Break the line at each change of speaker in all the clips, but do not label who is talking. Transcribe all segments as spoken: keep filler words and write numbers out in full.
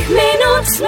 cinc minuts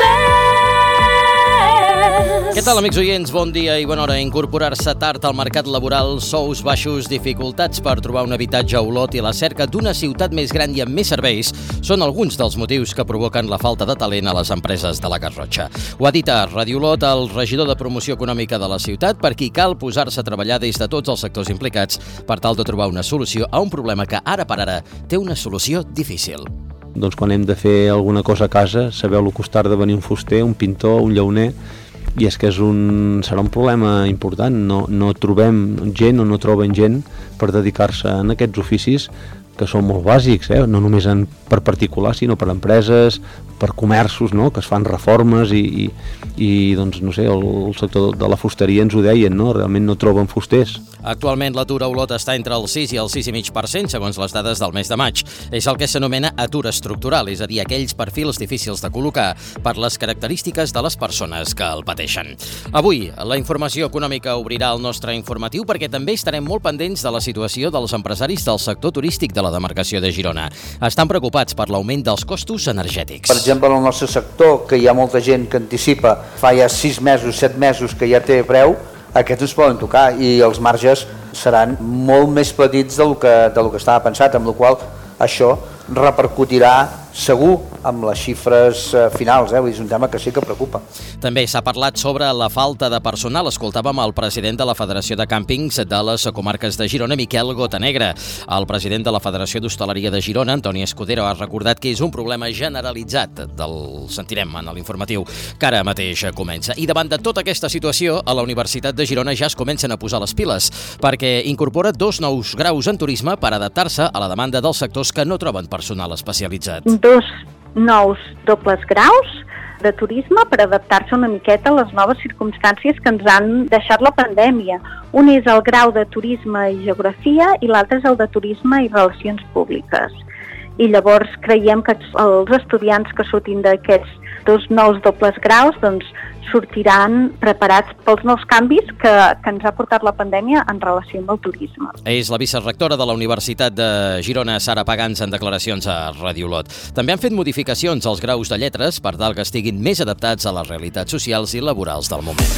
més.
Què tal, amics oients? Bon dia i bona hora. Incorporar-se tard al mercat laboral, sous baixos, dificultats per trobar un habitatge a Olot i la cerca d'una ciutat més gran i amb més serveis són alguns dels motius que provoquen la falta de talent a les empreses de la Garrotxa. Ho ha dit a Ràdio Olot el regidor de Promoció Econòmica de la ciutat, per qui cal posar-se a treballar des de tots els sectors implicats per tal de trobar una solució a un problema que ara per ara té una solució difícil.
Doncs quan hem de fer alguna cosa a casa, sabeu el costar de venir un fuster, un pintor, un llauner, i és que és un, serà un problema important. No, no trobem gent o no troben gent per dedicar-se a aquests oficis que són molt bàsics, eh? No només en, per particulars, sinó per empreses, per comerços, no? Que es fan reformes i, i, i doncs, no sé, el, el sector de la fusteria ens ho deien, no? Realment no troben fusters.
Actualment l'atur a Olot està entre el sis i el sis coma cinc per cent segons les dades del mes de maig. És el que s'anomena atur estructural, és a dir, aquells perfils difícils de col·locar per les característiques de les persones que el pateixen. Avui, la informació econòmica obrirà el nostre informatiu perquè també estarem molt pendents de la situació dels empresaris del sector turístic de la demarcació de Girona. Estan preocupats per l'augment dels costos energètics.
Per exemple, en el nostre sector, que hi ha molta gent que anticipa fa ja sis mesos, set mesos que ja té preu, aquests es poden tocar i els marges seran molt més petits del que, del que estava pensat, amb la qual això repercutirà segur amb les xifres finals, eh? És un tema que sí que preocupa.
També s'ha parlat sobre la falta de personal. Escoltàvem el president de la Federació de Càmpings de les Comarques de Girona, Miquel Gotanegra. El president de la Federació d'Hostaleria de Girona, Antoni Escudero, ha recordat que és un problema generalitzat, del sentirem en l'informatiu, que ara mateix comença. I davant de tota aquesta situació, a la Universitat de Girona ja es comencen a posar les piles, perquè incorpora dos nous graus en turisme per adaptar-se a la demanda dels sectors que no troben personal especialitzat.
Dos nous dobles graus de turisme per adaptar-se una miqueta a les noves circumstàncies que ens han deixat la pandèmia. Un és el grau de turisme i geografia i l'altre és el de turisme i relacions públiques. I llavors creiem que els estudiants que surtin d'aquests dos nous dobles graus doncs, sortiran preparats pels nous canvis que, que ens ha portat la pandèmia en relació amb el turisme.
És la vicerectora de la Universitat de Girona, Sara Pagans, en declaracions a Ràdio Olot. També han fet modificacions als graus de lletres per tal que estiguin més adaptats a les realitats socials i laborals del moment.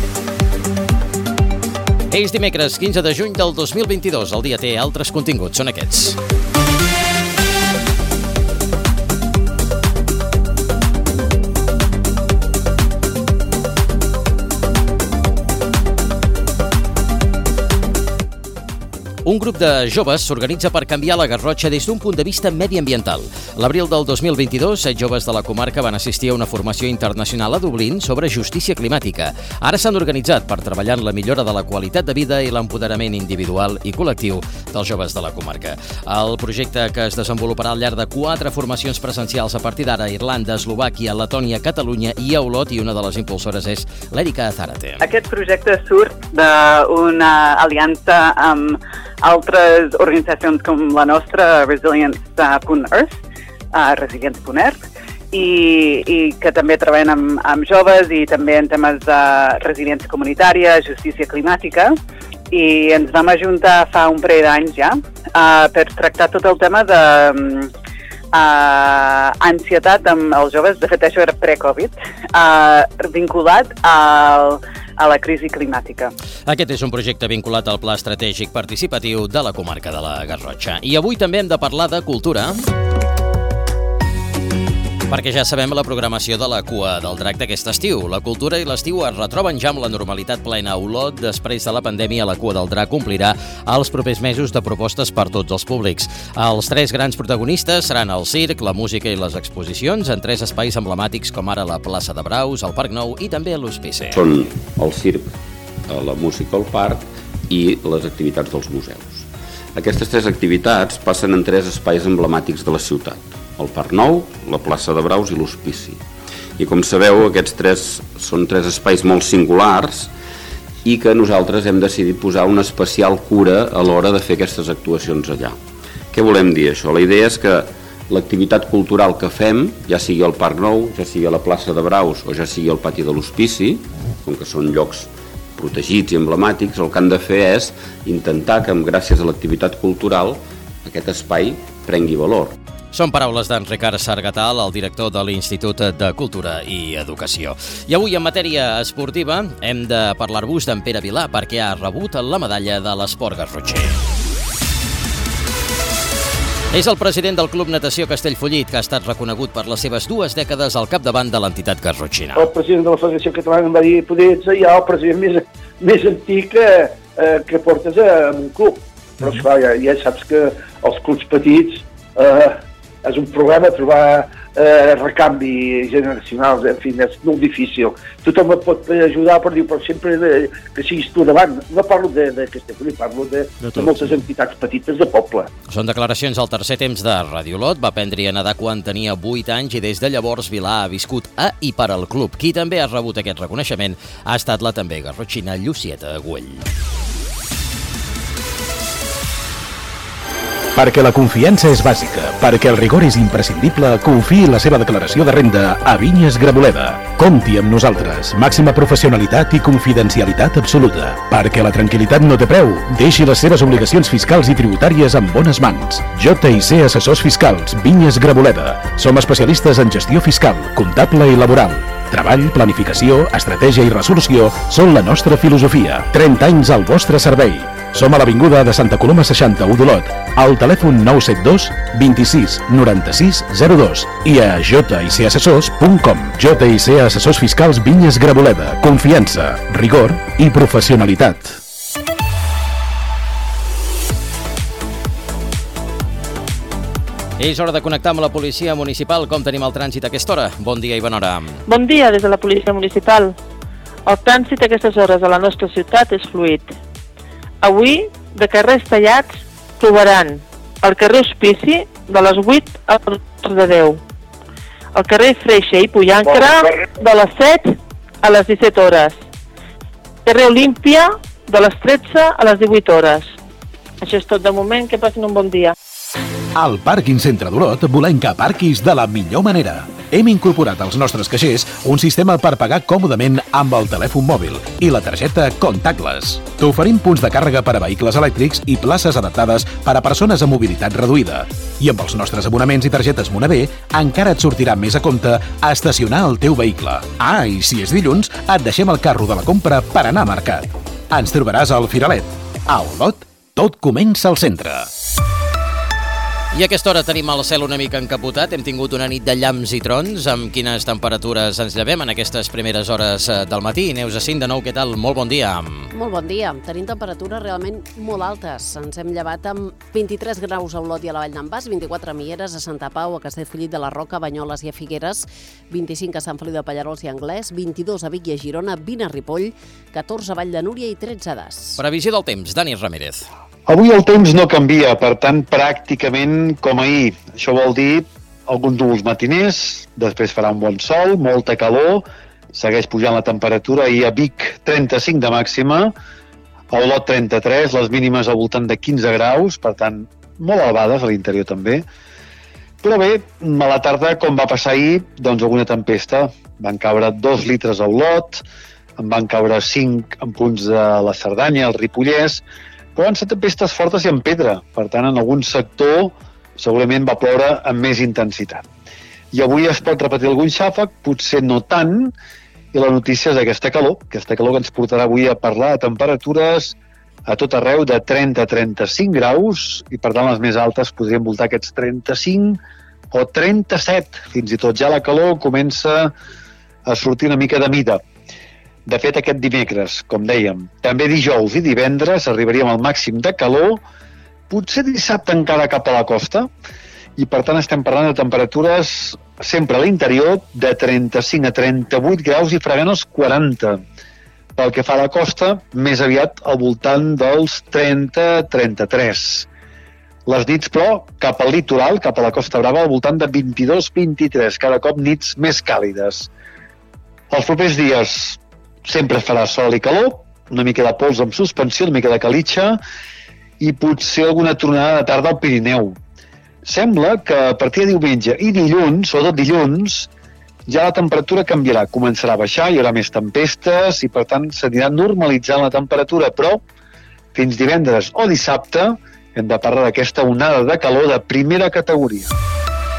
És dimecres quinze de juny del dos mil vint-i-dos. El dia té altres continguts, són aquests. Un grup de joves s'organitza per canviar la Garrotxa des d'un punt de vista mediambiental. L'abril del dos mil vint-i-dos, set joves de la comarca van assistir a una formació internacional a Dublín sobre justícia climàtica. Ara s'han organitzat per treballar en la millora de la qualitat de vida i l'empoderament individual i col·lectiu dels joves de la comarca. El projecte, que es desenvoluparà al llarg de quatre formacions presencials a partir d'ara a Irlanda, Eslovàquia, Letònia, Catalunya i a Olot, i una de les impulsores és l'Erika Zárate.
Aquest projecte surt d'una aliança amb altres organitzacions com la nostra, Resilience punt earth, uh, Resilience punt earth, i, i que també treballen amb, amb joves i també en temes de resiliència comunitària, justícia climàtica, i ens vam ajuntar fa un parell d'anys ja uh, per tractar tot el tema de uh, ansietat amb els joves. De fet, això era pre-Covid, uh, vinculat al a la crisi climàtica.
Aquest és un projecte vinculat al Pla Estratègic Participatiu de la comarca de la Garrotxa. I avui també hem de parlar de cultura, perquè ja sabem la programació de la Cua del Drac d'aquest estiu. La cultura i l'estiu es retroben ja amb la normalitat plena a Olot. Després de la pandèmia, la Cua del Drac complirà els propers mesos de propostes per tots els públics. Els tres grans protagonistes seran el circ, la música i les exposicions en tres espais emblemàtics com ara la plaça de Braus, el Parc Nou i també l'Hospici.
Són el circ, la música al parc i les activitats dels museus. Aquestes tres activitats passen en tres espais emblemàtics de la ciutat: el Parc Nou, la plaça de Braus i l'Hospici. I com sabeu, aquests tres són tres espais molt singulars i que nosaltres hem decidit posar una especial cura a l'hora de fer aquestes actuacions allà. Què volem dir això? La idea és que l'activitat cultural que fem, ja sigui al Parc Nou, ja sigui a la plaça de Braus o ja sigui al pati de l'Hospici, com que són llocs protegits i emblemàtics, el que han de fer és intentar que, gràcies a l'activitat cultural, aquest espai prengui valor.
Són paraules d'en Ricard Sargatal, el director de l'Institut de Cultura i Educació. I avui, en matèria esportiva, hem de parlar-vos d'en Pere Vilà, perquè ha rebut la medalla de l'esport garrotxer. És el president del Club Natació Castellfollit, que ha estat reconegut per les seves dues dècades al capdavant de l'entitat garrotxina.
El president de la Federació Catalana em va dir: poder ets ja el president més, més antic que, eh, que portes a, a un club. Però, esclar, ja, ja saps que els clubs petits eh, és un problema trobar eh, recanvi generacional, en fi, és molt difícil. Tothom et pot ajudar, però diu, però sempre de, que siguis tu davant. No parlo de, de Castellfollit, parlo de, de, de moltes entitats petites de poble.
Són declaracions al tercer temps de Radiolot. Va aprendre a nedar quan tenia vuit anys i des de llavors Vilà ha viscut a i per al club. Qui també ha rebut aquest reconeixement ha estat la també garrotxina Llucieta Güell.
Perquè la confiança és bàsica, perquè el rigor és imprescindible, confiï la seva declaració de renda a Vinyes Graboleda. Compti amb nosaltres. Màxima professionalitat i confidencialitat absoluta. Perquè la tranquil·litat no té preu, deixi les seves obligacions fiscals i tributàries en bones mans. J i C Assessors Fiscals, Vinyes Graboleda. Som especialistes en gestió fiscal, comptable i laboral. Treball, planificació, estratègia i resolució són la nostra filosofia. trenta anys al vostre servei. Som a l'avinguda de Santa Coloma seixanta-u d'Olot, al telèfon nou set dos, vint-i-sis, noranta-sis, zero dos i a j i c assessors punt com. J i C Assessors Fiscals Vinyes Graboleda. Confiança, rigor i professionalitat.
És hora de connectar amb la policia municipal. Com tenim el trànsit a aquesta hora? Bon dia i bona hora.
Bon dia des de la policia municipal. El trànsit a aquestes hores a la nostra ciutat és fluid. Avui, de carrers tallats, trobaran el carrer Hospici de les vuit a les quarts de deu, el carrer Freixa i Pollancra de les set a les disset hores, carrer Olímpia de les tretze a les divuit hores. Això és tot de moment, que passin un bon dia.
Al Pàrquing Centre d'Olot volem que aparquis de la millor manera. Hem incorporat als nostres caixers un sistema per pagar còmodament amb el telèfon mòbil i la targeta Contactless. T'oferim punts de càrrega per a vehicles elèctrics i places adaptades per a persones amb mobilitat reduïda. I amb els nostres abonaments i targetes Monavé encara et sortirà més a compte a estacionar el teu vehicle. Ah, i si és dilluns, et deixem el carro de la compra per anar a mercat. Ens trobaràs al Firalet. A Olot, tot comença al centre.
I a aquesta hora tenim el cel una mica encapotat. Hem tingut una nit de llamps i trons. Amb quines temperatures ens llevem en aquestes primeres hores del matí? Neus Acín, de nou, què tal? Molt bon dia.
Molt bon dia. Tenim temperatures realment molt altes. Ens hem llevat amb vint-i-tres graus a Olot i a la Vall d'en Bas, vint-i-quatre a Mieres, a Santa Pau, a Castellfollit de la Roca, a Banyoles i a Figueres, vint-i-cinc a Sant Feliu de Pallerols i Anglès, vint-i-dos a Vic i a Girona, vint a Ripoll, catorze a Vall de Núria i tretze a Das.
Previsió del temps, Dani Ramírez.
Avui el temps no canvia, per tant, pràcticament com ahir. Això vol dir alguns núvols matiners, després farà un bon sol, molta calor, segueix pujant la temperatura, i a Vic trenta-cinc de màxima, a Olot trenta-tres, les mínimes al voltant de quinze graus, per tant, molt elevades a l'interior també. Però bé, a la tarda, com va passar ahir, doncs alguna tempesta. Van caure dos litres a Olot, en van caure cinc en punts de la Cerdanya, el Ripollès, però van ser tempestes fortes i amb pedra. Per tant, en algun sector segurament va ploure amb més intensitat. I avui es pot repetir algun xàfec, potser no tant, i la notícia és aquesta calor, aquesta calor que ens portarà avui a parlar de temperatures a tot arreu de trenta a trenta-cinc graus, i per tant les més altes podrien voltar aquests trenta-cinc o trenta-set. Fins i tot ja la calor comença a sortir una mica de mida. De fet, aquest dimecres, com dèiem, també dijous i divendres arribaríem al màxim de calor, potser dissabte encara cap a la costa, i per tant estem parlant de temperatures sempre a l'interior de trenta-cinc a trenta-vuit graus i fregant els quaranta. Pel que fa a la costa, més aviat al voltant dels trenta a trenta-tres. Les nits, però, cap al litoral, cap a la Costa Brava, al voltant de vint-i-dos a vint-i-tres, cada cop nits més càlides. Els propers dies sempre farà sol i calor, una mica de pols amb suspensió, una mica de calitxa, i potser alguna tronada de tarda al Pirineu. Sembla que a partir de diumenge i dilluns, sobretot dilluns, ja la temperatura canviarà, començarà a baixar, hi haurà més tempestes i per tant s'anirà normalitzant la temperatura, però fins divendres o dissabte hem de parlar d'aquesta onada de calor de primera categoria.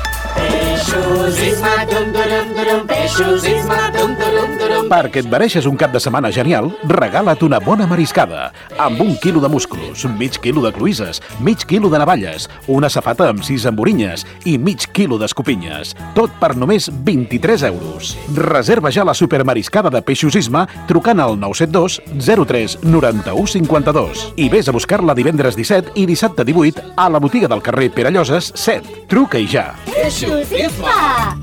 Peixos, Isma, dum, durum, durum, peixos, Isma, dum, durum, durum.
Perquè et mereixes un cap de setmana genial, regala't una bona mariscada. Amb un quilo de musclos, mig quilo de cloïsses, mig quilo de navalles, una safata amb sis emborinyes i mig quilo d'escopinyes. Tot per només vint-i-tres euros. Reserva ja la supermariscada de Peixos Isma trucant al nou set dos zero tres noranta-u cinquanta-dos i vés a buscar-la divendres disset i dissabte divuit a la botiga del carrer Perelloses set. Truca i ja.
Peixos, Isma!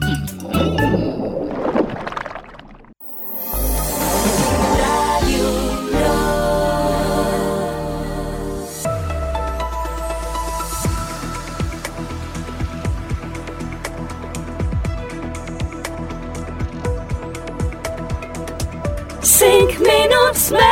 Cinc minuts més.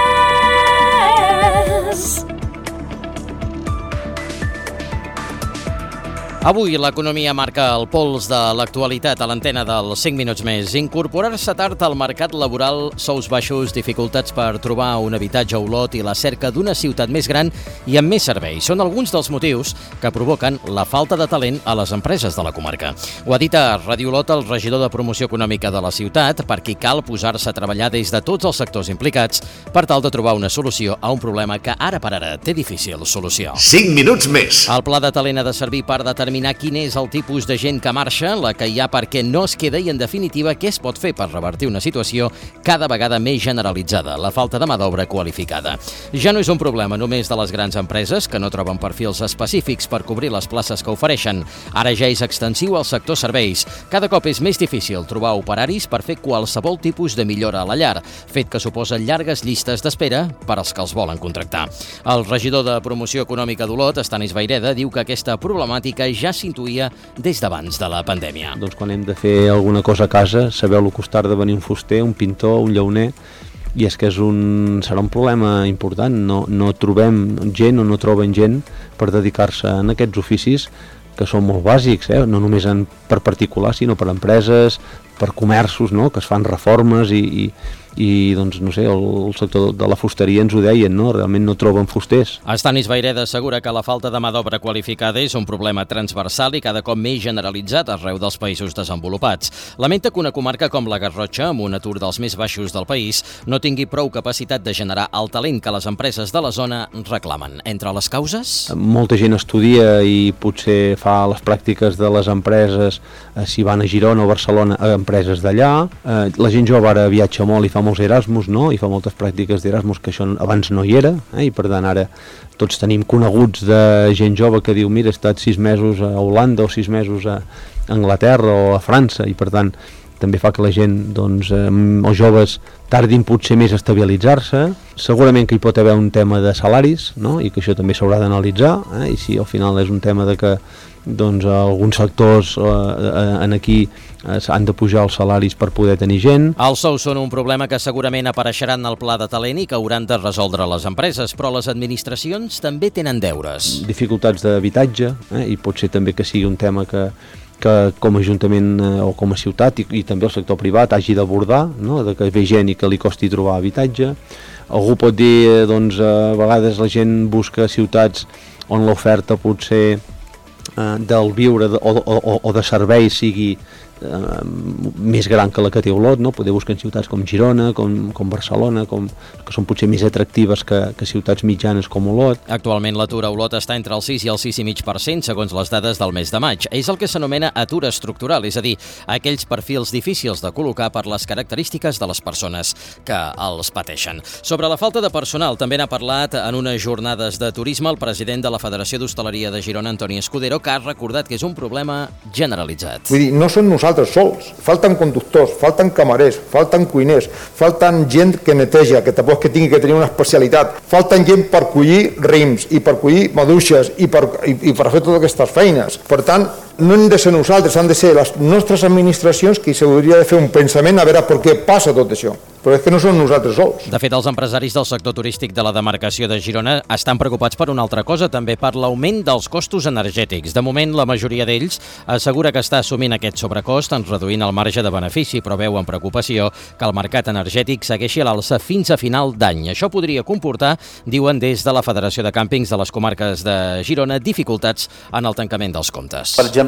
Avui l'economia marca el pols de l'actualitat a l'antena dels cinc minuts més. Incorporar-se tard al mercat laboral, sous baixos, dificultats per trobar un habitatge a Olot i la cerca d'una ciutat més gran i amb més serveis són alguns dels motius que provoquen la falta de talent a les empreses de la comarca. Ho ha dit a Ràdio Olot el regidor de Promoció Econòmica de la ciutat, perquè cal posar-se a treballar des de tots els sectors implicats per tal de trobar una solució a un problema que ara per ara té difícil solució.
cinc minuts més.
El pla de talent ha de servir per determinar quin és el tipus de gent que marxa, la que hi ha perquè no es queda i, en definitiva, què es pot fer per revertir una situació cada vegada més generalitzada, la falta de mà d'obra qualificada. Ja no és un problema només de les grans empreses, que no troben perfils específics per cobrir les places que ofereixen. Ara ja és extensiu al sector serveis. Cada cop és més difícil trobar operaris per fer qualsevol tipus de millora a la llar, fet que suposa llargues llistes d'espera per als que els volen contractar. El regidor de Promoció Econòmica d'Olot, Estanis Vayreda, diu que aquesta problemàtica ja s'intuïa des d'abans de la pandèmia.
Doncs quan hem de fer alguna cosa a casa, sabeu lo costar de venir un fuster, un pintor, un llauner, i és que és un, serà un problema important. No, no trobem gent o no troben gent per dedicar-se a aquests oficis que són molt bàsics, eh? No només en, per particulars, sinó per empreses, per comerços, no? Que es fan reformes i, i, i doncs, no sé, el, el sector de la fusteria ens ho deien, no? Realment no troben fusters.
Estanis Vayreda assegura que la falta de mà d'obra qualificada és un problema transversal i cada cop més generalitzat arreu dels països desenvolupats. Lamenta que una comarca com la Garrotxa, amb un atur dels més baixos del país, no tingui prou capacitat de generar el talent que les empreses de la zona reclamen. Entre les causes?
Molta gent estudia i potser fa les pràctiques de les empreses, eh, si van a Girona o Barcelona, a empreses d'allà. Eh, la gent jove ara viatja molt i fa molts Erasmus, no? I fa moltes pràctiques d'Erasmus que això abans no hi era, eh? I per tant ara tots tenim coneguts de gent jove que diu mira, he estat sis mesos a Holanda o sis mesos a Anglaterra o a França, i per tant també fa que la gent, doncs, eh, els joves tardin potser més a estabilitzar-se. Segurament que hi pot haver un tema de salaris, no? I que això també s'haurà d'analitzar, eh? I si al final és un tema de que doncs alguns sectors eh, en aquí eh, han de pujar els salaris per poder tenir gent.
Els sous són un problema que segurament apareixeran al pla de talent i que hauran de resoldre les empreses, però les administracions també tenen deures.
Dificultats d'habitatge, eh, i pot ser també que sigui un tema que que com a Ajuntament eh, o com a ciutat i, i també el sector privat hagi d'abordar, no? De que ve gent i que li costi trobar habitatge. Algú pot dir, eh, doncs, a vegades la gent busca ciutats on l'oferta potser eh, del viure de, o, o, o de serveis sigui eh, més gran que la que té Olot, no? Poder buscar en ciutats com Girona, com, com Barcelona, com, que són potser més atractives que, que ciutats mitjanes com Olot.
Actualment l'atur a Olot està entre el sis i el sis coma cinc per cent segons les dades del mes de maig. És el que s'anomena atur estructural, és a dir, aquells perfils difícils de col·locar per les característiques de les persones que els pateixen. Sobre la falta de personal també n'ha parlat en unes jornades de turisme el president de la Federació d'Hostaleria de Girona, Antoni Escudero, que ha recordat que és un problema generalitzat.
Vull dir, no són nosaltres sols, falten conductors, falten camarers, falten cuiners, falten gent que neteja, que tampoc que tingui que tenir una especialitat, falten gent per collir rims i per collir maduixes i per, i, i per fer totes aquestes feines. Per tant, no hem de ser nosaltres, han de ser les nostres administracions que s'hauria de fer un pensament a veure per què passa tot això. Però és que no són nosaltres sols.
De fet, els empresaris del sector turístic de la demarcació de Girona estan preocupats per una altra cosa, també per l'augment dels costos energètics. De moment, la majoria d'ells assegura que està assumint aquest sobrecost en reduint el marge de benefici, però veu amb preocupació que el mercat energètic segueixi a l'alça fins a final d'any. Això podria comportar, diuen des de la Federació de Càmpings de les comarques de Girona, dificultats en el tancament dels comptes.
Per exemple,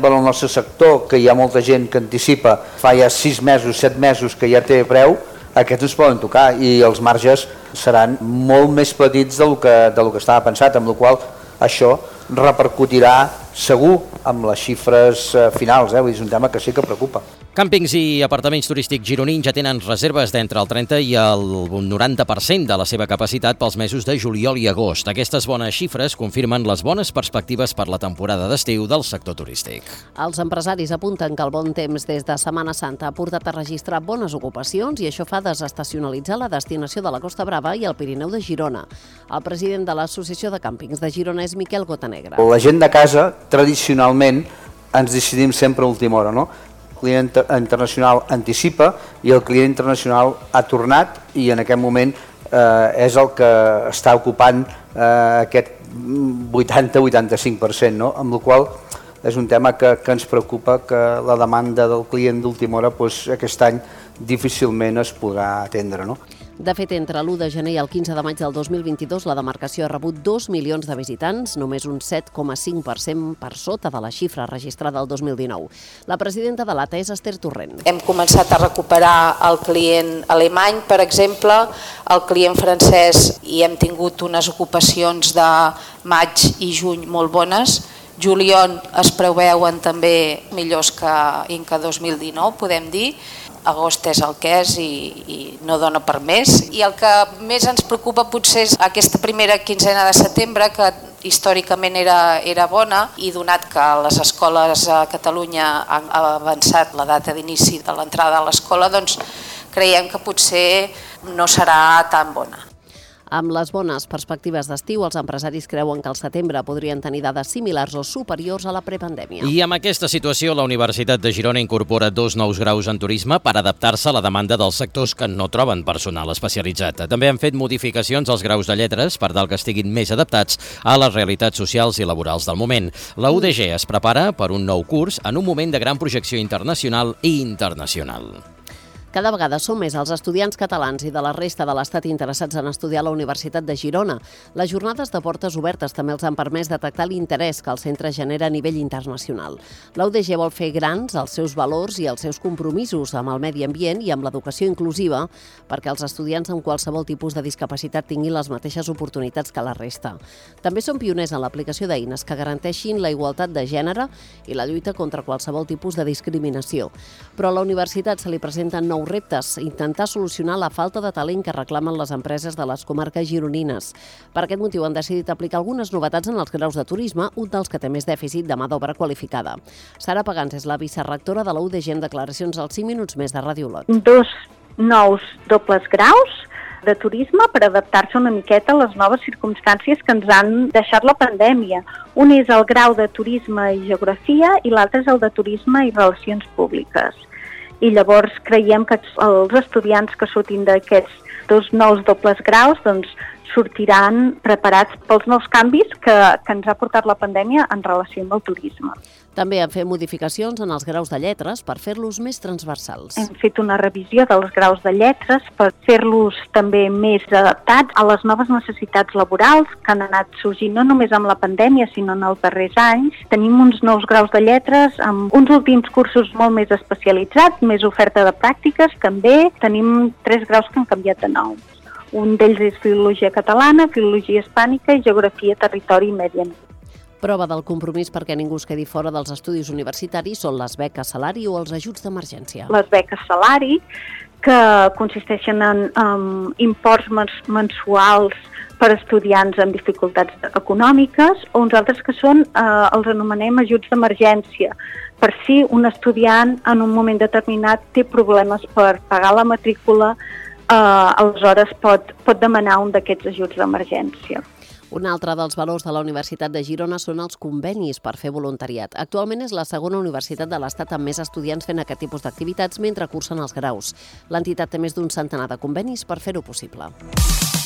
exemple, en el nostre sector, que hi ha molta gent que anticipa fa ja sis mesos, set mesos que ja té preu, aquests ens poden tocar i els marges seran molt més petits del que, del que estava pensat, amb la qual això repercutirà segur amb les xifres finals, eh? És un tema que sí que preocupa.
Càmpings i apartaments turístics gironins ja tenen reserves d'entre el trenta i el noranta per cent de la seva capacitat pels mesos de juliol i agost. Aquestes bones xifres confirmen les bones perspectives per la temporada d'estiu del sector turístic.
Els empresaris apunten que el bon temps des de Setmana Santa ha portat a registrar bones ocupacions i això fa desestacionalitzar la destinació de la Costa Brava i el Pirineu de Girona. El president de l'Associació de Càmpings de Girona és Miquel Gotanegra.
La gent de casa, tradicionalment, ens decidim sempre a última hora, no? El client internacional anticipa i el client internacional ha tornat i en aquest moment eh, és el que està ocupant eh, aquest vuitanta a vuitanta-cinc per cent, no? Amb la qual és un tema que, que ens preocupa, que la demanda del client d'última hora doncs, aquest any difícilment es podrà atendre, no?
De fet, entre l'u de gener i el quinze de maig del dos mil vint-i-dos, la demarcació ha rebut dos milions de visitants, només un set coma cinc per cent per sota de la xifra registrada el dos mil dinou. La presidenta de l'A T A és Esther Torrent.
Hem començat a recuperar el client alemany, per exemple, el client francès, i hem tingut unes ocupacions de maig i juny molt bones. Juliol es preveuen també millors que Inca dos mil dinou, podem dir. Agost és el que és i, i no dona per més. I el que més ens preocupa potser és aquesta primera quinzena de setembre, que històricament era, era bona, i donat que les escoles a Catalunya han avançat la data d'inici de l'entrada a l'escola, doncs creiem que potser no serà tan bona.
Amb les bones perspectives d'estiu, els empresaris creuen que al setembre podrien tenir dades similars o superiors a la prepandèmia.
I amb aquesta situació, la Universitat de Girona incorpora dos nous graus en turisme per adaptar-se a la demanda dels sectors que no troben personal especialitzat. També han fet modificacions als graus de lletres per tal que estiguin més adaptats a les realitats socials i laborals del moment. La U D G es prepara per un nou curs en un moment de gran projecció internacional i internacional.
Cada vegada són més els estudiants catalans i de la resta de l'Estat interessats en estudiar a la Universitat de Girona. Les jornades de portes obertes també els han permès detectar l'interès que el centre genera a nivell internacional. La U D G vol fer grans els seus valors i els seus compromisos amb el medi ambient i amb l'educació inclusiva perquè els estudiants amb qualsevol tipus de discapacitat tinguin les mateixes oportunitats que la resta. També són pioners en l'aplicació d'eines que garanteixin la igualtat de gènere i la lluita contra qualsevol tipus de discriminació. Però a la universitat se li presenten nous reptes, intentar solucionar la falta de talent que reclamen les empreses de les comarques gironines. Per aquest motiu han decidit aplicar algunes novetats en els graus de turisme, un dels que té més dèficit de mà d'obra qualificada. Sara Pagans és la vicerectora de la U D G en declaracions als cinc minuts més de Ràdio Olot.
Dos nous dobles graus de turisme per adaptar-se una miqueta a les noves circumstàncies que ens han deixat la pandèmia. Un és el grau de turisme i geografia i l'altre és el de turisme i relacions públiques. I llavors creiem que els estudiants que surtin d'aquests dos nous dobles graus doncs, sortiran preparats pels nous canvis que, que ens ha portat la pandèmia en relació amb el turisme.
També han fet modificacions en els graus de lletres per fer-los més transversals.
Hem fet una revisió dels graus de lletres per fer-los també més adaptats a les noves necessitats laborals que han anat sorgint no només amb la pandèmia, sinó en els darrers anys. Tenim uns nous graus de lletres amb uns últims cursos molt més especialitzats, més oferta de pràctiques també. Tenim tres graus que han canviat de nou. Un d'ells és Filologia Catalana, Filologia Hispànica i Geografia, Territori i Medi Ambient.
Prova del compromís perquè ningú es quedi fora dels estudis universitaris són les beques salari o els ajuts d'emergència.
Les beques salari, que consisteixen en um, imports mensuals per estudiants amb dificultats econòmiques, o uns altres que són, eh, els anomenem ajuts d'emergència. Per si un estudiant en un moment determinat té problemes per pagar la matrícula, eh, aleshores pot, pot demanar un d'aquests ajuts d'emergència.
Un altre dels valors de la Universitat de Girona són els convenis per fer voluntariat. Actualment és la segona universitat de l'Estat amb més estudiants fent aquest tipus d'activitats mentre cursen els graus. L'entitat té més d'un centenar de convenis per fer-ho possible.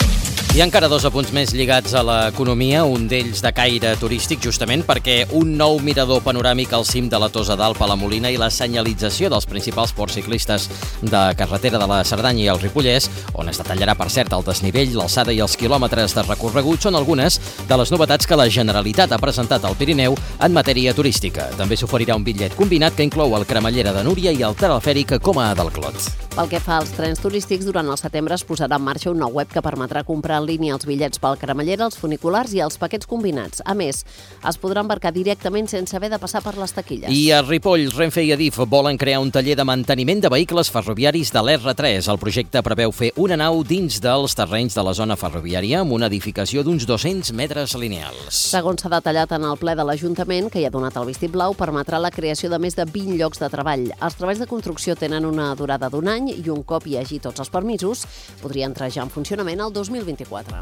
Hi ha encara dos apunts més lligats a l'economia, un d'ells de caire turístic, justament perquè un nou mirador panoràmic al cim de la Tossa d'Alp a la Molina i la senyalització dels principals ports ciclistes de carretera de la Cerdanya i el Ripollès, on es detallarà, per cert, el desnivell, l'alçada i els quilòmetres de recorregut, són algunes de les novetats que la Generalitat ha presentat al Pirineu en matèria turística. També s'oferirà un bitllet combinat que inclou el Cremallera de Núria i el telefèric Coma del Clot.
Pel que fa als trens turístics, durant el setembre es posarà en marxa un nou web que permetrà comprar en línia els bitllets pel Cremallera, els funiculars i els paquets combinats. A més, es podrà embarcar directament sense haver de passar per les taquilles.
I a Ripoll, Renfe i Adif volen crear un taller de manteniment de vehicles ferroviaris de l'R tres. El projecte preveu fer una nau dins dels terrenys de la zona ferroviària amb una edificació d'uns dos-cents metres lineals.
Segons s'ha detallat en el ple de l'Ajuntament, que hi ha donat el vistiplau, permetrà la creació de més de vint llocs de treball. Els treballs de construcció tenen una durada d'un any i un cop hi hagi tots els permisos, podria entrar ja en funcionament el dos mil vint-i-quatre.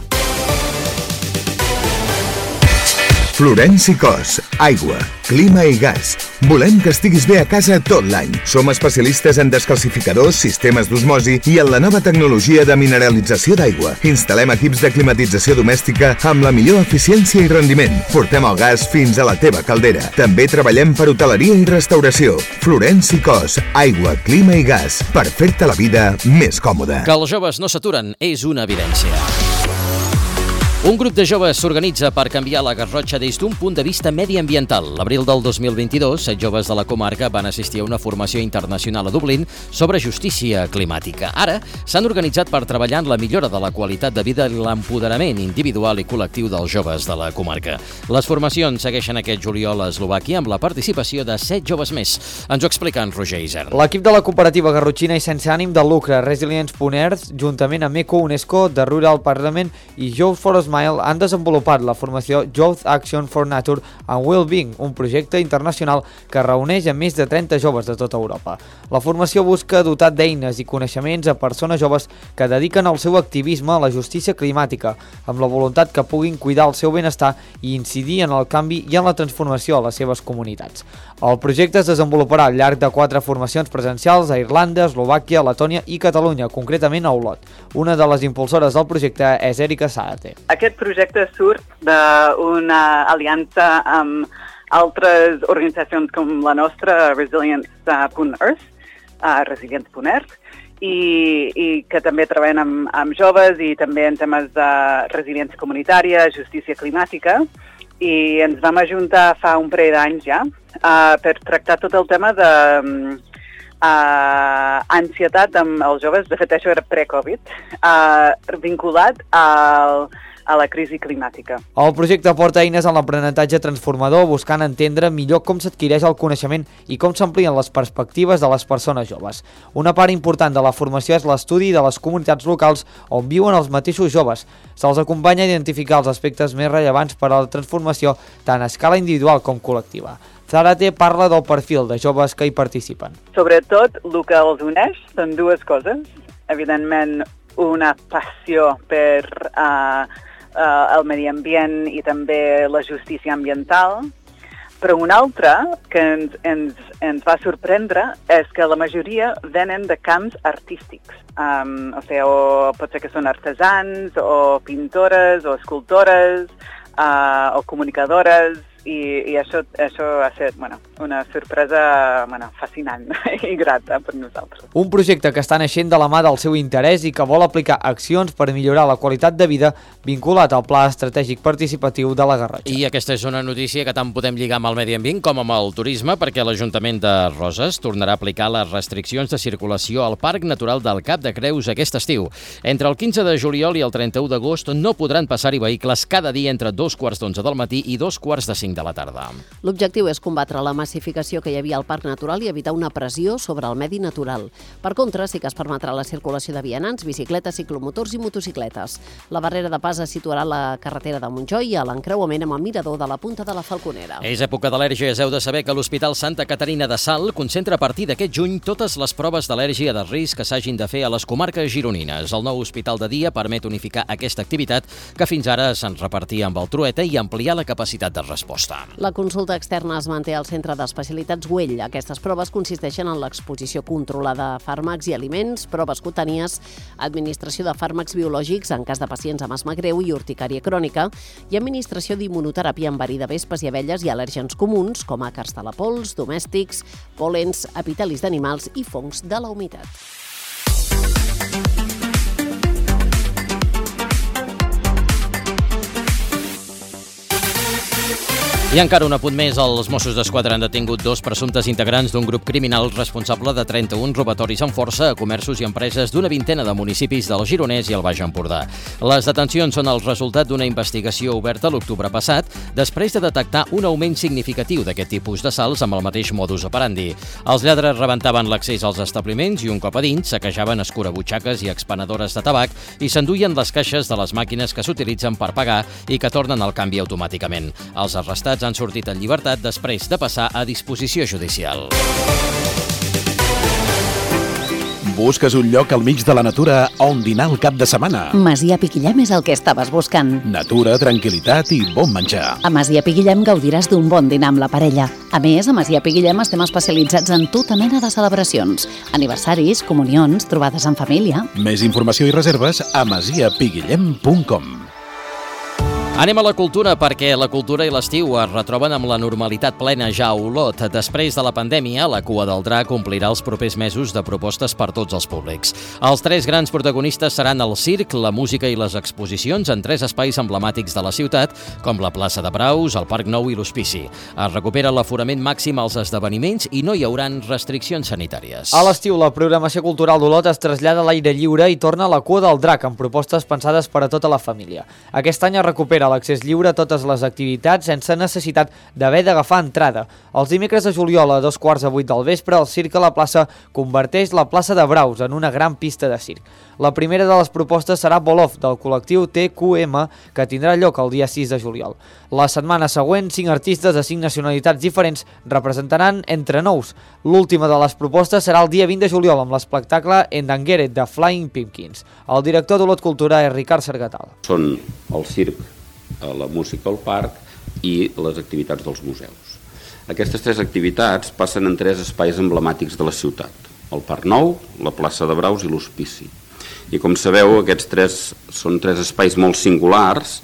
Florenci Cos, aigua, clima i gas. Volem que estiguis bé a casa tot l'any. Som especialistes en descalcificadors, sistemes d'osmosi i en la nova tecnologia de mineralització d'aigua. Instal·lem equips de climatització domèstica amb la millor eficiència i rendiment. Portem el gas fins a la teva caldera. També treballem per hoteleria i restauració. Florenci Cos, aigua, clima i gas. Per fer-te la vida més còmoda.
Que els joves no s'aturen és una evidència. Un grup de joves s'organitza per canviar la Garrotxa des d'un punt de vista mediambiental. L'abril del dos mil vint-i-dos, set joves de la comarca van assistir a una formació internacional a Dublín sobre justícia climàtica. Ara s'han organitzat per treballar en la millora de la qualitat de vida i l'empoderament individual i col·lectiu dels joves de la comarca. Les formacions segueixen aquest juliol a Eslovàquia amb la participació de set joves més. Ens ho explica en Roger Isern.
L'equip de la cooperativa garrotxina i sense ànim de lucre Resilience punt earth, juntament amb Eco UNESCO, The Rural Parliament i Youth for a Smile, han desenvolupat la formació Youth Action for Nature and Wellbeing, un projecte internacional que reuneix a més de trenta joves de tota Europa. La formació busca dotar d'eines i coneixements a persones joves que dediquen el seu activisme a la justícia climàtica, amb la voluntat que puguin cuidar el seu benestar i incidir en el canvi i en la transformació a les seves comunitats. El projecte es desenvoluparà al llarg de quatre formacions presencials a Irlanda, Eslovàquia, Letònia i Catalunya, concretament a Olot. Una de les impulsores del projecte és Erika Sárate.
Aquest projecte surt d'una aliança amb altres organitzacions com la nostra, Resilience punt earth, uh, Resilience punt earth, i, i que també treballen amb, amb joves i també en temes de resiliència comunitària, justícia climàtica, i ens vam ajuntar fa un parell d'anys ja uh, per tractar tot el tema de uh, ansietat amb els joves. De fet, això era pre-Covid, uh, vinculat al a la crisi climàtica.
El projecte aporta eines en l'aprenentatge transformador, buscant entendre millor com s'adquireix el coneixement i com s'amplien les perspectives de les persones joves. Una part important de la formació és l'estudi de les comunitats locals on viuen els mateixos joves. Se'ls acompanya a identificar els aspectes més rellevants per a la transformació tant a escala individual com col·lectiva. Zárate parla del perfil de joves que hi participen.
Sobretot, el que els uneix són dues coses. Evidentment, una passió per uh, Uh, el medi ambient i també la justícia ambiental, però una altra que ens, ens, ens va sorprendre és que la majoria venen de camps artístics. Um, o sigui, o pot ser que són artesans, o pintores, o escultores, uh, o comunicadores, i, i això, això ha estat bueno, una sorpresa bueno, fascinant i grata per nosaltres.
Un projecte que està naixent de la mà del seu interès i que vol aplicar accions per millorar la qualitat de vida vinculat al Pla Estratègic Participatiu de la Garrotxa.
I aquesta és una notícia que tant podem lligar amb el medi ambient com amb el turisme, perquè l'Ajuntament de Roses tornarà a aplicar les restriccions de circulació al Parc Natural del Cap de Creus aquest estiu. Entre el quinze de juliol i el trenta-u d'agost no podran passar-hi vehicles cada dia entre dos quarts d'onze del matí i dos quarts de cinc de la tarda.
L'objectiu és combatre la massificació que hi havia al Parc Natural i evitar una pressió sobre el medi natural. Per contra, sí que es permetrà la circulació de vianants, bicicletes, ciclomotors i motocicletes. La barrera de pas es situarà a la carretera de Montjoi i a l'encreuament amb el mirador de la Punta de la Falconera.
És època d'al·lèrgies. Heu de saber que l'Hospital Santa Caterina de Salt concentra a partir d'aquest juny totes les proves d'al·lèrgia de risc que s'hagin de fer a les comarques gironines. El nou hospital de dia permet unificar aquesta activitat que fins ara se'n repartia amb el Trueta i ampliar la capacitat de resposta. Costa.
La consulta externa es manté al Centre d'Especialitats Güell. Aquestes proves consisteixen en l'exposició controlada a fàrmacs i aliments, proves cutànies, administració de fàrmacs biològics en cas de pacients amb asma greu i urticària crònica i administració d'immunoteràpia en verí de vespes i abelles i al·lèrgens comuns, com àcars de la pols, domèstics, pol·lens, epitelis d'animals i fongs de la humitat.
I encara un apunt més, els Mossos d'Esquadra han detingut dos presumptes integrants d'un grup criminal responsable de trenta-un robatoris amb força a comerços i empreses d'una vintena de municipis del Gironès i el Baix Empordà. Les detencions són el resultat d'una investigació oberta l'octubre passat, després de detectar un augment significatiu d'aquest tipus d'assalts amb el mateix modus operandi. Els lladres rebentaven l'accés als establiments i un cop a dins saquejaven escurabutxaques i expenedores de tabac i s'enduien les caixes de les màquines que s'utilitzen per pagar i que tornen al canvi automàticament. Els arrestats han sortit en llibertat després de passar a disposició judicial.
Busques un lloc al mig de la natura on dinar el cap de setmana?
Masia Piquillem és el que estaves buscant.
Natura, tranquil·litat i bon menjar.
A Masia Piquillem gaudiràs d'un bon dinar amb la parella. A més, a Masia Piquillem estem especialitzats en tota mena de celebracions. Aniversaris, comunions, trobades en família.
Més informació i reserves a masia piguillem punt com.
Anem a la cultura, perquè la cultura i l'estiu es retroben amb la normalitat plena ja a Olot. Després de la pandèmia, la Cua del Drac omplirà els propers mesos de propostes per tots els públics. Els tres grans protagonistes seran el circ, la música i les exposicions en tres espais emblemàtics de la ciutat, com la plaça de Braus, el Parc Nou i l'Hospici. Es recupera l'aforament màxim als esdeveniments i no hi hauran restriccions sanitàries.
A l'estiu, la programació cultural d'Olot es trasllada a l'aire lliure i torna a la Cua del Drac, amb propostes pensades per a tota la família. Aquest any es recupera l'accés lliure a totes les activitats sense necessitat d'haver d'agafar entrada. Els dimecres de juliol a dos quarts de vuit del vespre, el circ a la plaça converteix la plaça de Braus en una gran pista de circ. La primera de les propostes serà Bolov, del col·lectiu T Q M, que tindrà lloc el dia sis de juliol. La setmana següent, cinc artistes de cinc nacionalitats diferents representaran Entre Nous. L'última de les propostes serà el dia vint de juliol amb l'espectacle Endangeret de Flying Pumpkins. El director d'Olot Cultura és Ricard Sergatal.
Són el circ, la música al parc i les activitats dels museus. Aquestes tres activitats passen en tres espais emblemàtics de la ciutat: el Parc Nou, la plaça de Braus i l'Hospici. I com sabeu, aquests tres són tres espais molt singulars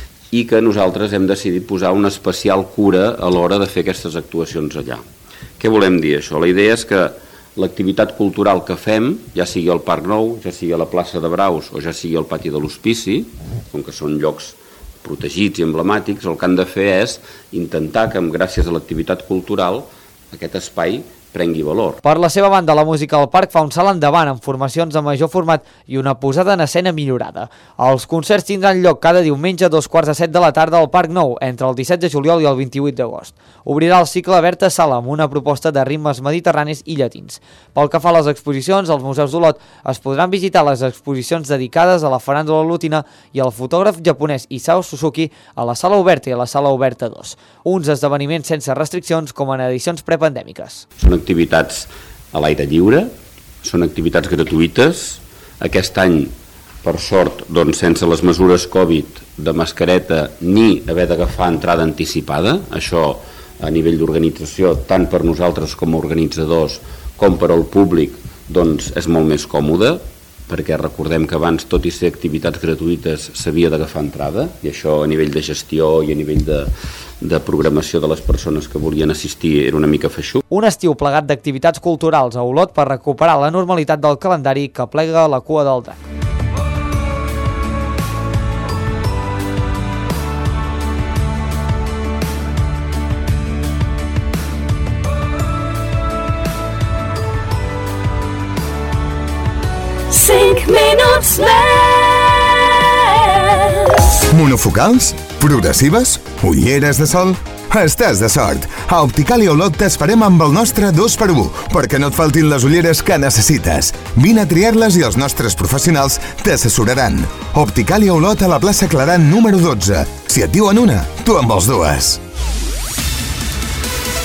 i que nosaltres hem decidit posar una especial cura a l'hora de fer aquestes actuacions allà. Què volem dir això? La idea és que l'activitat cultural que fem, ja sigui al Parc Nou, ja sigui a la plaça de Braus o ja sigui al pati de l'Hospici, com que són llocs protegits i emblemàtics, el que han de fer és intentar que, gràcies a l'activitat cultural, aquest espai prengui valor.
Per la seva banda, la música al parc fa un salt endavant amb formacions de major format i una posada en escena millorada. Els concerts tindran lloc cada diumenge a dos quarts de set de la tarda al Parc Nou, entre el disset de juliol i el vint-i-vuit d'agost. Obrirà el cicle Berta Sala amb una proposta de ritmes mediterranis i llatins. Pel que fa a les exposicions, als museus d'Olot es podran visitar les exposicions dedicades a la faràndula olotina i al fotògraf japonès Isao Suzuki a la Sala Oberta i a la Sala Oberta dos. Uns esdeveniments sense restriccions com en edicions prepandèmiques.
Són activitats a l'aire lliure, són activitats gratuïtes. Aquest any, per sort, doncs, sense les mesures Covid de mascareta ni haver d'agafar entrada anticipada. Això a nivell d'organització, tant per nosaltres com a organitzadors com per al públic, doncs és molt més còmode, perquè recordem que abans, tot i ser activitats gratuïtes, s'havia d'agafar entrada, i això a nivell de gestió i a nivell de, de programació de les persones que volien assistir era una mica feixuc.
Un estiu plegat d'activitats culturals a Olot per recuperar la normalitat del calendari que plega la Cua del Drac.
cinc minuts més.
Monofocals? Progressives? Ulleres de sol? Estàs de sort! A Opticalia Olot t'esperem amb el nostre dos per u, perquè no et faltin les ulleres que necessites. Vine a triar-les i els nostres professionals t'assessoraran. Opticalia Olot a la plaça Claran número dotze. Si et diuen una, tu en vols dues.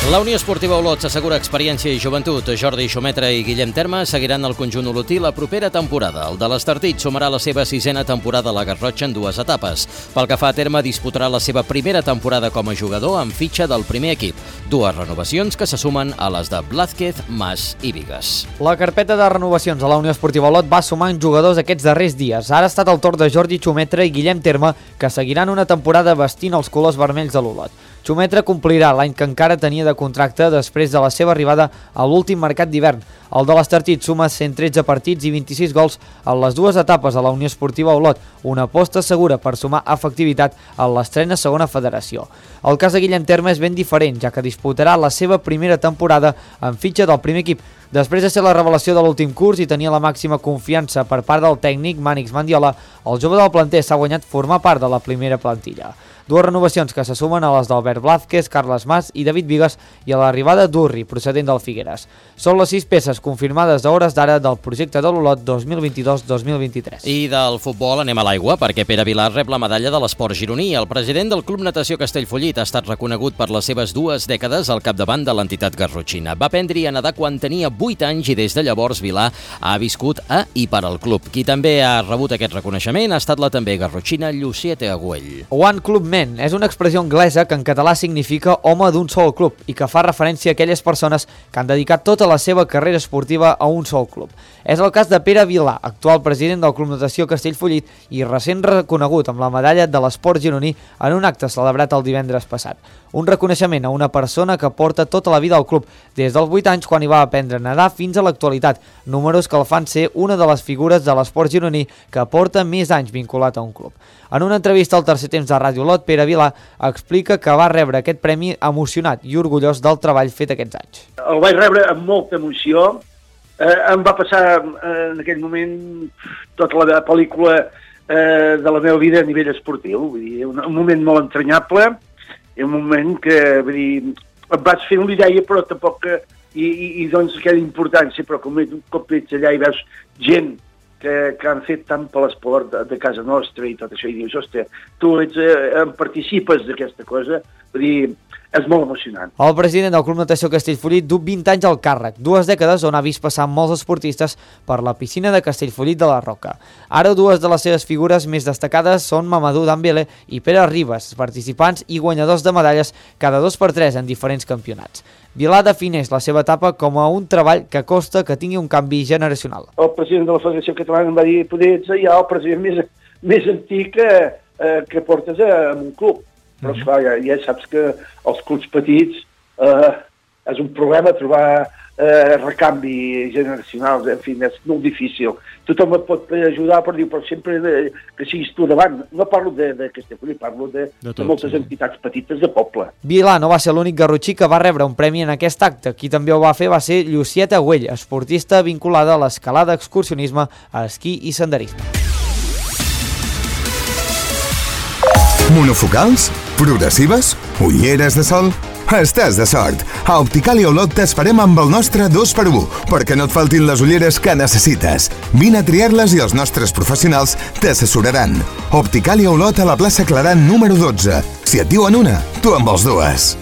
La Unió Esportiva Olot s'assegura experiència i joventut. Jordi Xumetra i Guillem Terme seguiran el conjunt olotí la propera temporada. El de l'Estartit sumarà la seva sisena temporada a la Garrotxa en dues etapes. Pel que fa a Terme, disputarà la seva primera temporada com a jugador amb fitxa del primer equip. Dues renovacions que se sumen a les de Blázquez, Mas i Vigues.
La carpeta de renovacions a la Unió Esportiva Olot va sumant jugadors aquests darrers dies. Ara ha estat el torn de Jordi Xumetra i Guillem Terme, que seguiran una temporada vestint els colors vermells de l'Olot. Xumetra complirà l'any que encara tenia de contracte després de la seva arribada a l'últim mercat d'hivern. El de l'Estartit suma cent tretze partits i vint-i-sis gols en les dues etapes a la Unió Esportiva Olot, una aposta segura per sumar efectivitat en l'estrena segona federació. El cas de Guillem Terme és ben diferent, ja que disputarà la seva primera temporada en fitxa del primer equip. Després de ser la revelació de l'últim curs i tenir la màxima confiança per part del tècnic Mànix Mandiola, el jove del planter s'ha guanyat formar part de la primera plantilla. Dues renovacions que se sumen a les d'Albert Blázquez, Carles Mas i David Vigues i a l'arribada d'Urri, procedent del Figueres. Són les sis peces confirmades a hores d'ara del projecte de l'Olot dos mil vint-i-dos dos mil vint-i-tres.
I del futbol anem a l'aigua, perquè Pere Vilar rep la medalla de l'esport gironí. El president del Club Natació Castellfollit ha estat reconegut per les seves dues dècades al capdavant de l'entitat garrotxina. Va aprendre a nedar quan tenia vuit anys i des de llavors Vilar ha viscut a i per al club. Qui també ha rebut aquest reconeixement ha estat la també garrotxina Llucieta Agüell.
One Club Men és una expressió anglesa que en català significa home d'un sol club i que fa referència a aquelles persones que han dedicat tota la seva carrera esportiva a un sol club. És el cas de Pere Vilar, actual president del Club Natació Castellfollit i recent reconegut amb la medalla de l'esport gironí en un acte celebrat el divendres passat. Un reconeixement a una persona que porta tota la vida al club, des dels vuit anys quan hi va aprendre a nedar fins a l'actualitat, números que el fan ser una de les figures de l'esport gironí que porta més anys vinculat a un club. En una entrevista al Tercer Temps de Ràdio Olot, Pere Vilar explica que va rebre aquest premi emocionat i orgullós del treball fet aquests anys.
El vaig rebre amb molta emoció. Eh, em va passar eh, en aquell moment tota la pel·lícula eh, de la meva vida a nivell esportiu. Vull dir, un, un moment molt entranyable i un moment que vull dir, em vaig fer una idea, però tampoc que, i, i, i doncs aquella importància, però com, com ets allà i veus gent que, que han fet tant per l'esport de, de casa nostra i tot això, i dius, ostres, tu ets, eh, en participes d'aquesta cosa, vull dir, és molt emocionant.
El president del Club Natació Castellfollit du vint anys al càrrec, dues dècades on ha vist passar molts esportistes per la piscina de Castellfollit de la Roca. Ara dues de les seves figures més destacades són Mamadou Dambélé i Pere Ribas, participants i guanyadors de medalles cada dos per tres en diferents campionats. Vilar defineix la seva etapa com a un treball que costa que tingui un canvi generacional.
El president de la Federació Catalana em va dir, poder ets ja el president més, més antic que, eh, que portes a, a un club. Però, esclar, ja, ja saps que els clubs petits eh, és un problema trobar eh, recanvi generacional, en fi, és molt difícil. Tothom et pot ajudar, però diu, però sempre de, que siguis tu davant. No parlo de, de Castellfollit, parlo de, de, tot, de moltes sí. entitats petites de poble.
Vilar no va ser l'únic garrotxí que va rebre un premi en aquest acte. Qui també ho va fer va ser Llucieta Agüell, esportista vinculada a l'escalada, excursionisme, a esquí i senderisme.
Monofocals? Progressives? Ulleres de sol? Estàs de sort! A Opticàlia Olot t'esperem amb el nostre dos per u, perquè no et faltin les ulleres que necessites. Vine a triar-les i els nostres professionals t'assessoraran. Opticàlia Olot a la plaça Claran número dotze. Si et diuen una, tu en vols dues.